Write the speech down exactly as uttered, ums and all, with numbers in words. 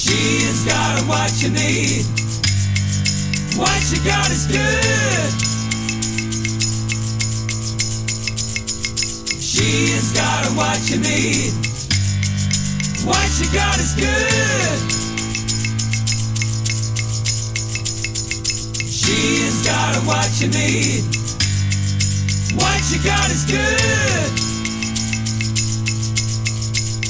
She's got what you need. What you got is good. She's got what you need. What you got is good. She's got what you need. What you got is good.